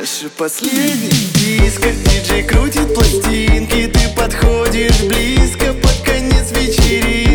Наша последняя диско. Диджей крутит пластинки, ты подходишь близко под конец вечеринки.